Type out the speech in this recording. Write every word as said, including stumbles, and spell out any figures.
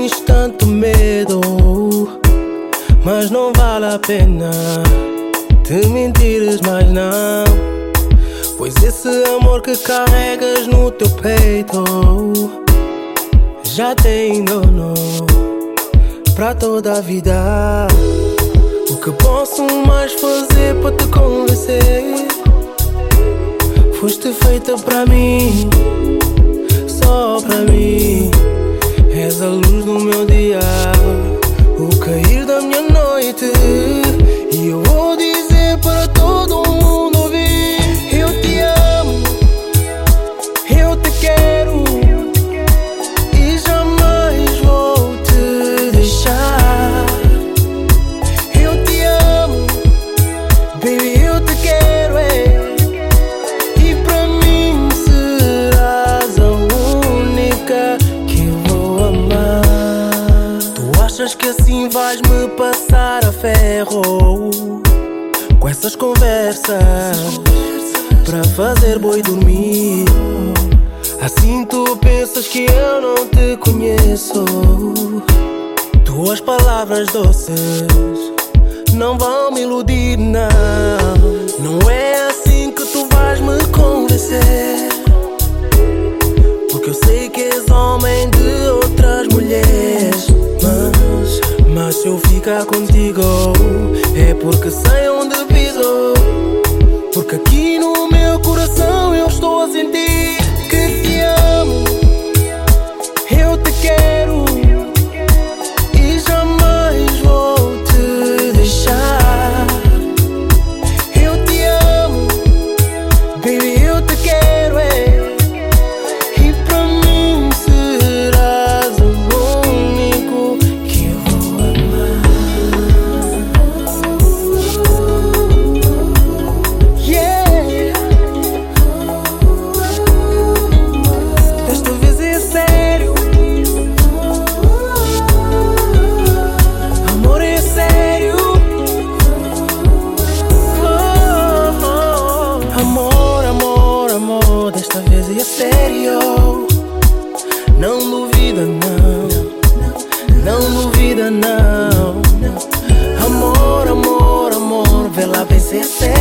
tens tanto medo, mas não vale a pena te mentires mais não, pois esse amor que carregas no teu peito já tem dono pra toda a vida. O que posso mais fazer para te convencer? Foste feita pra mim, só pra mim. És a luz do meu dia, o cair da minha noite. E eu vou dizer para todo mundo ouvir: eu te amo, eu te quero e jamais vou te deixar. Eu te amo, baby, eu te quero, é. E pra mim serás a única que eu vou amar. Tu achas que assim vais me passar a ferro com essas conversas pra fazer boi dormir? Assim tu pensas que eu não te conheço. Tuas palavras doces não vão me iludir, não. Não é assim que tu vais me convencer, porque eu sei que és homem de outras mulheres. Mas, mas se eu ficar contigo é porque sei onde piso, porque aqui no meu coração eu estou a sentir que te amo, eu te quero e jamais vou te deixar. Eu te amo, baby, eu te quero, é. E pra mim serás o único que eu vou amar. Yeah. Desta vez é sério, amor é sério. Oh, oh. Amor, amor, amor, desta vez é sério. Não duvida não, não duvida não. Amor, amor, amor, vê lá, vem ser sério.